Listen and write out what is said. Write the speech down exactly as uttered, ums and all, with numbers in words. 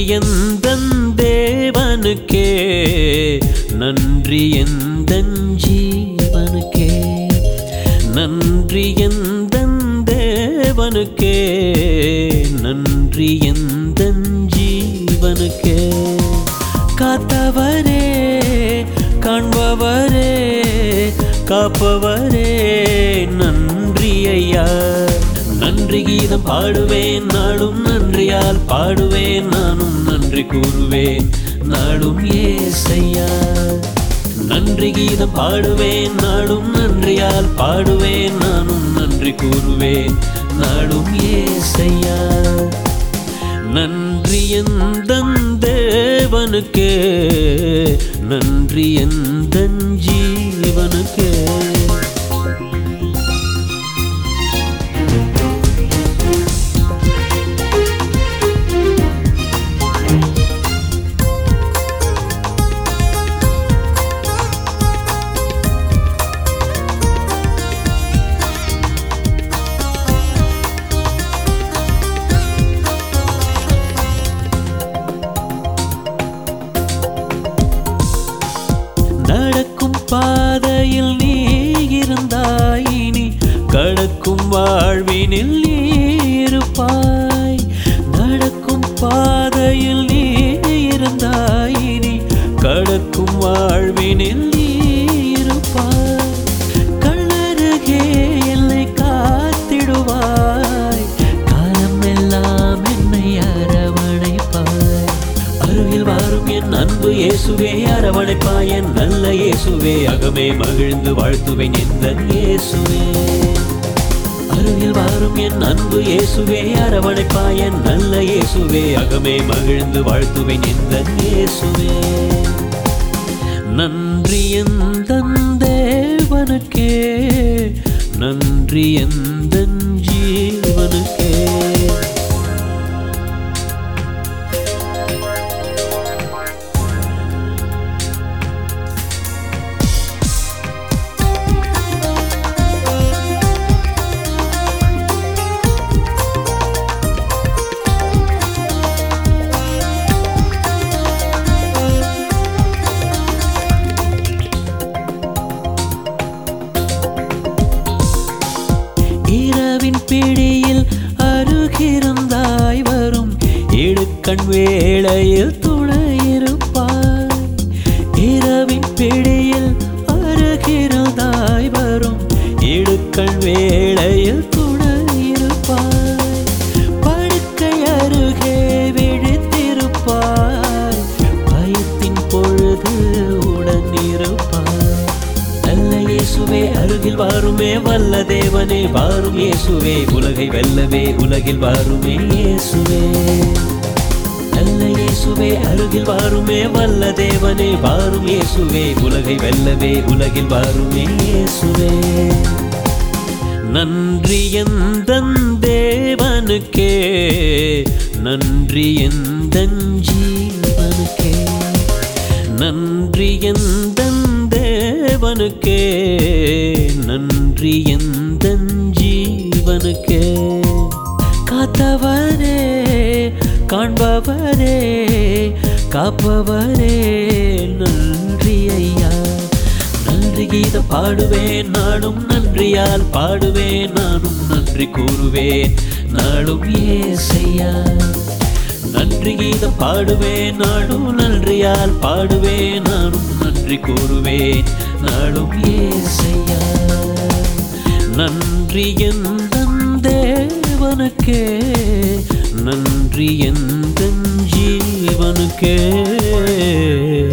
எந்தன் தேவனுக்கே, நன்றி எந்தன் ஜீவனுக்கே, நன்றி எந்தன் தேவனுக்கே, நன்றி எந்தன் ஜீவனுக்கே. காத்தவரே, காண்பவரே, காப்பவரே, நன்றி ஐயா. நன்றி கீதம் பாடுவேன் நாளும், நன்றியால் பாடுவேன் நானும், நன்றி கூறுவேன் நாளும் ஏசையா. நன்றி கீதம் பாடுவேன் நாளும், நன்றியால் பாடுவேன் நானும், நன்றி கூறுவேன் நாளும் ஏசையா. நன்றி எந்தன் தேவனுக்கே, நன்றி எந்தன் ஜீவனுக்கே. நடக்கும் பாதையில் நீ இருந்தாய், இனி கடக்கும் வாழ்வினில் நீ இருப்பாய். நடக்கும் பாதையில் நீ இருந்தாய், இனி கடக்கும் வாழ்வினில் நீ இருப்பாய். கண்ணருகே என்னை காத்திடுவாய், காலமெல்லாம் என்னை அரவணைப்பாய். அருகில் வாரும் என் அன்பு இயேசுவே, அரவணைப்பாய் என் நல்ல இயேசுவே, அகமே மகிழ்ந்து வாழ்த்துவேன் எந்தன் இயேசுவே. அருகில் வாரும் என் அன்பு இயேசுவே, அரவணைப்பாய் என் நல்ல இயேசுவே, அகமே மகிழ்ந்து வாழ்த்துவேன் எந்தன் இயேசுவே. நன்றி எந்தன் தேவனுக்கே, நன்றி எந்தன் ஜீவனுக்கே. இரவின் பிடியில் அருகிருந்தாய், வரும் இடுக்கண் வேளையில் துணையிருப்பாய். இரவின் பிடியில் அருகிருந்தாய், வரும் இடுக்கண் வேளையில் துணையிருப்பாய். படுக்கை அருகே விழித்திருப்பாய், பயத்தின் பொழுது உடனிருப்பாய். நல்ல இயேசுவே, அருகில் வாருமே வல்ல தேவனே, வாரும் இயேசுவே, உலகை வெல்லவே உலகில் வாருமே இயேசுவே. நல்ல இயேசுவே, அருகில் வாருமே வல்ல தேவனே, வாரும் இயேசுவே, உலகை வெல்லவே உலகில் வாருமே இயேசுவே. நன்றி எந்தன் தேவனுக்கே, நன்றி எந்தன் ஜீவனுக்கே, நன்றி எந்தன் தேவனுக்கே, நன்றி எந்தன் ஜீவனுக்கே. காத்தவரே, காண்பவரே, காப்பவரே, நன்றி ஐயா. நன்றி கீதம் பாடுவேன் நானும், நன்றியால் பாடுவேன் நானும், நன்றி கூறுவேன் நாளும் ஏசையா. நன்றி கீதம் பாடுவேன் நானும், நன்றியால் பாடுவேன் நானும், நன்றி கூறுவேன் நாளும் ஏசையா. நன்றி எந்தன் தேவனுக்கே, நன்றி எந்தன் ஜீவனுக்கே.